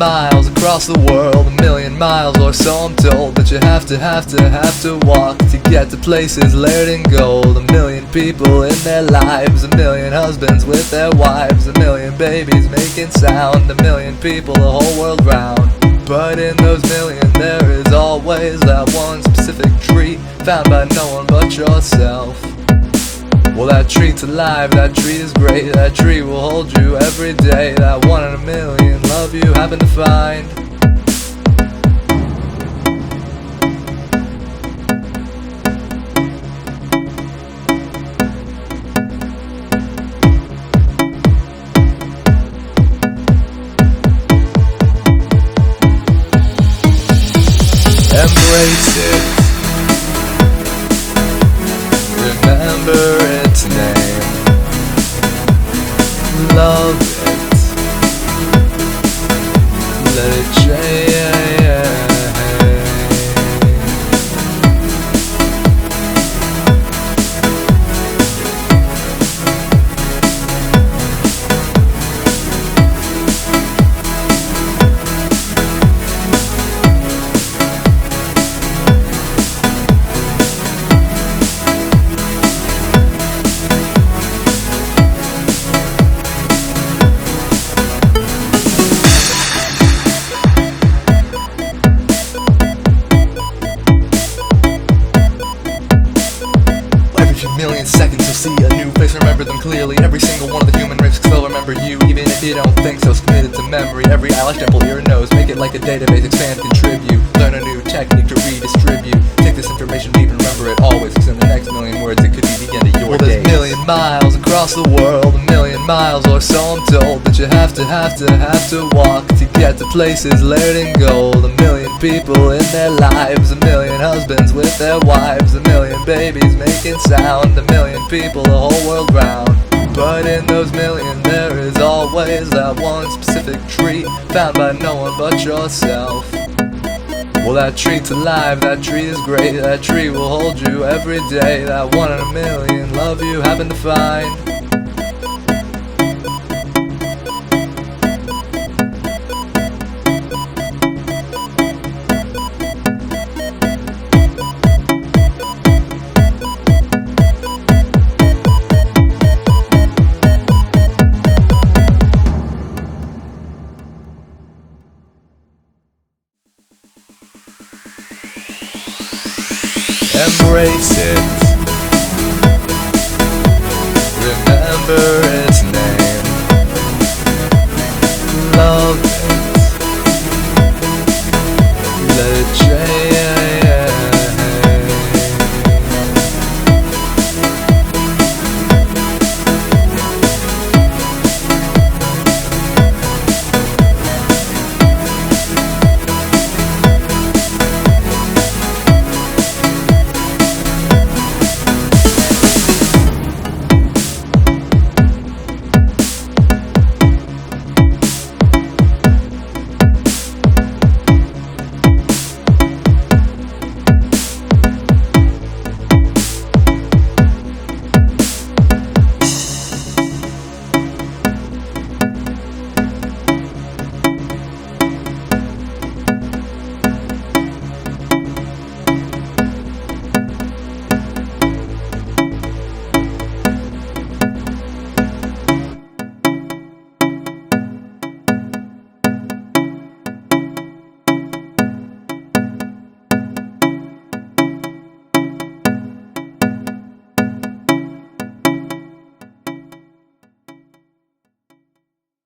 miles across the world, a million miles or so I'm told, that you have to walk to get to places layered in gold. A million people in their lives, a million husbands with their wives, a million babies making sound, a million people the whole world round. But in those million there is always that one specific tree, found by no one but yourself. Well, that tree's alive, that tree is great, that tree will hold you every day. That one in a million love you happen to find. Embrace it, remember its name, love it, let it change. Million seconds you'll see a new face, remember them clearly. Every single one of the human risks they'll remember you, even if you don't think so. It's committed to memory, every eyelash, dimple, ear, and nose. Make it like a database, expand, contribute. Learn a new technique to redistribute. Take this information deep and remember it always, cause in the next million words it could be the end of your days. There's a million miles across the world, a million miles or so I'm told, that you have to walk to get to places layered in gold. A million people in their lives, a million husbands with their wives, a million babies making sound, a million people the whole world round. But in those million there is always that one specific tree, found by no one but yourself. Well, that tree's alive, that tree is great, that tree will hold you every day. That one in a million love you happen to find.